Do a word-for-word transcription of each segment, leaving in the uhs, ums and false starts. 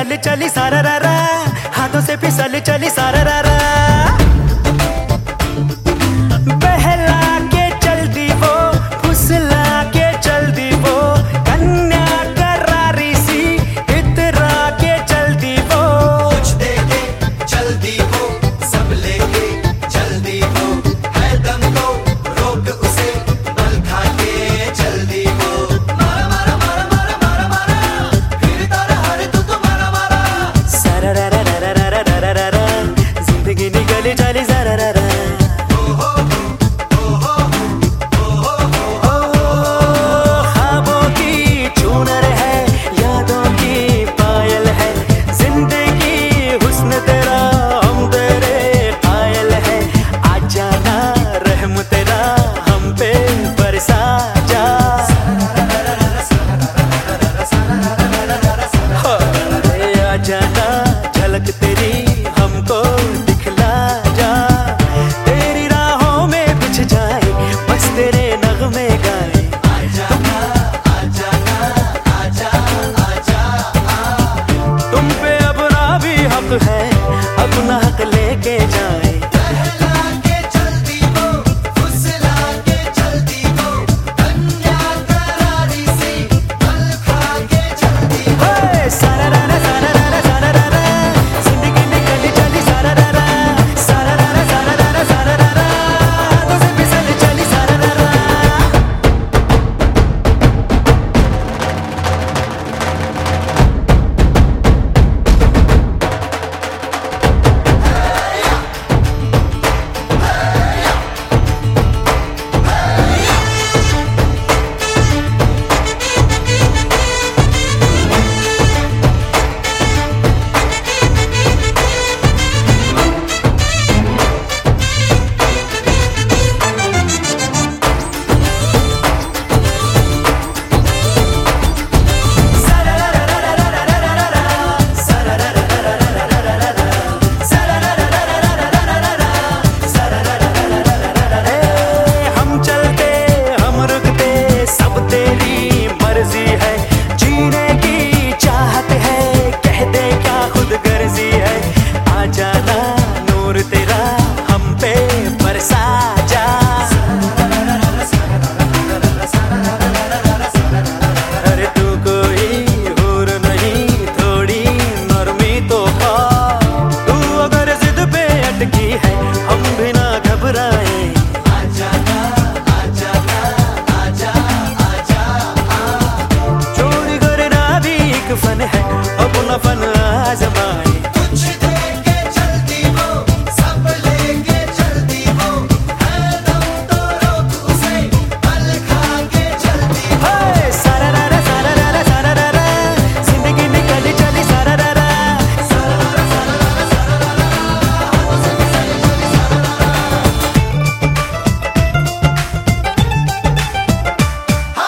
निकल चली सारा रा रा, हाथों से फिसल चली सारा रा रा। बहला के चल दी वो, फुसला के चल दी वो, कन्या करारी सी इतरा के चल दी वो। कुछ दे के चल दी वो, सब लेके चल दी वो, है दम तो रोक उसे, बल खा के चल दी वो। मारा मारा मारा मारा मारा मारा, फिर तारा हर तू तो मारा मारा। सारा रा रा रा रा रा रा रा रा, जिंदगी निकली चली सारा रा रा। जाना झलक तेरी हमको दिखला जा, तेरी राहों में बिछ जाए बस तेरे नगमे गाए। आजा ना आजा ना आजा आजा आ, तुम पे अपना भी हक है, अपना हक लेके जाए। बहला के चल दी वो, फुसला के चल दी वो, कन्या करारी सी बल खा के चल दी वो। सारा रा रा सारा रा रा सारा रा रा, जिंदगी निकली चली सारा रा रा, सारा रा रा सारा रा रा सारा रा रा, हाथों से फिसल चली सारा रा रा। फन है अपना फन आजमाए। कुछ दे के चल दी वो, सब लेके चल दी वो, है दम तो रोक उसे, बल खा के चल दी वो। सारा रा रा सारा रा रा सारा रा रा, जिंदगी निकली चली सारा रा रा, सारा रा सारा रा सारा रा, हाथों से फिसल चली सारा रा।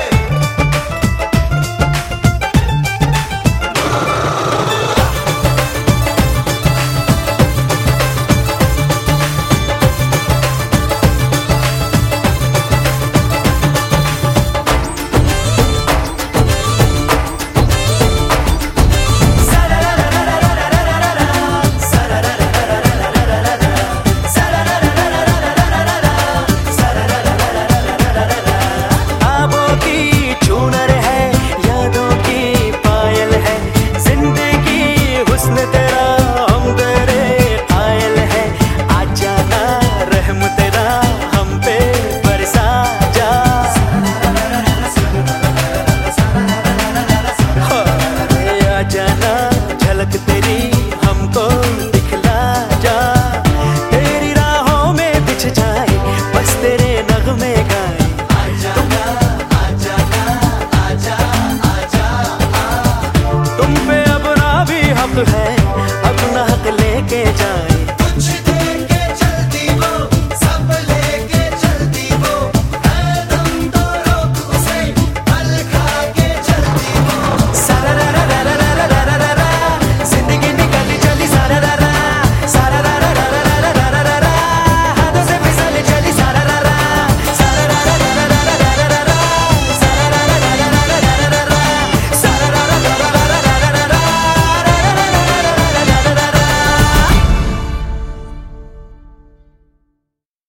जाना झलक तेरी हमको दिखला जा, तेरी राहों में बिछ जाए बस तेरे नगमे गाए। आजा ना आजा ना आजा आजा आ, तुम पे अपना भी हक है, अपना हक लेके जाए।